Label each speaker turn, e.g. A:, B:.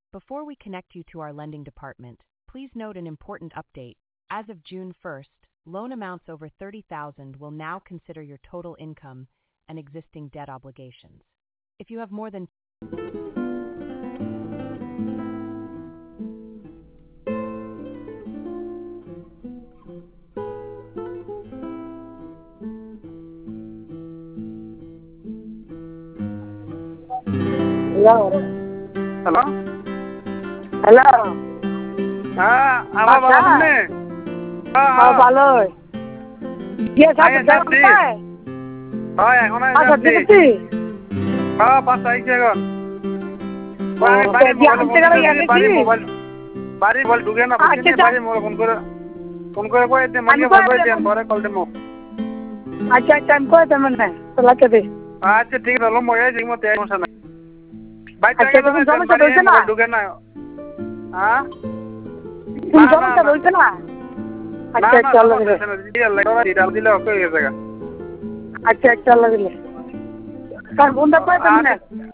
A: Before we connect you to our lending department, please note an important update. As of June 1st, loan amounts over $30,000 will now consider your total income and existing debt obligations. If you have more than
B: Hello.
C: Hello?
B: Hello.
C: আমার ভালো আছেন?
B: হ্যাঁ ভালোই। দিয়ে সাথে
C: যাচ্ছি। হ্যাঁ এখন আমি
B: আচ্ছা
C: যাচ্ছি।
B: দেখছি।
C: হ্যাঁ 5 তারিখ এখন। আমি
B: ও,
C: বাড়ি
B: দিয়ে আনতে গেলে
C: মোবাইল
B: গেছি।
C: বাড়ি মোবাইল ঢুকে না বুঝছেন
B: আচ্ছা,
C: বাড়ি মোবাইল ফোন করে কই দে মাইকে
B: আমি
C: বলবো দেন পরে কল দেবো।
B: আচ্ছা আমি কই দেবেন না তোলাকে দে।
C: আচ্ছা ঠিক আছে লম মই এই মতে সমস্যা নাই। বাইতে
B: আচ্ছা,
C: গেলে
B: তুমি সমস্যা
C: বাড়ি
B: হইছে না?
C: মোবাইল ঢুকে না। হ্যাঁ?
B: তুমি সমস্যা হইছে না? আচ্ছা চলো দিলে।
C: দিলে ওকে হয়ে গেছে।
B: আচ্ছা চলো দিলে। তার বন্ধা কই দেবেন না?